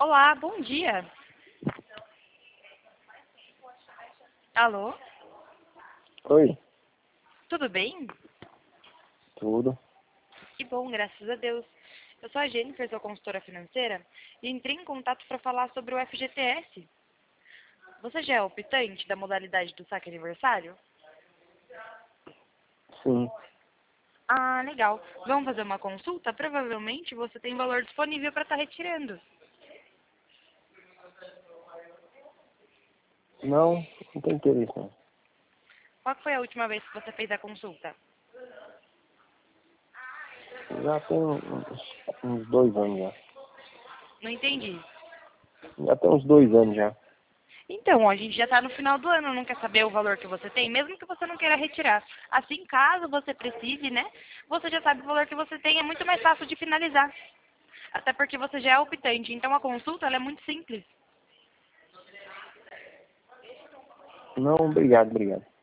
Olá, bom dia. Alô, Oi, tudo bem? tudo. Que bom, graças a Deus. Eu sou a Jennifer, sou consultora financeira, e entrei em contato para falar sobre o FGTS. Você já é optante da modalidade do saque aniversário? Sim. Ah, legal. Vamos fazer uma consulta? Provavelmente você tem valor disponível para estar retirando. Não, não tem interesse não. Qual que foi a última vez que você fez a consulta? Já tem uns 2 anos já. Não entendi. Já tem uns 2 anos já. Então, a gente já está no final do ano, não quer saber o valor que você tem, mesmo que você não queira retirar. Assim, caso você precise, né, você já sabe o valor que você tem, é muito mais fácil de finalizar. Até porque você já é optante, então a consulta ela é muito simples. Não, obrigado, obrigado.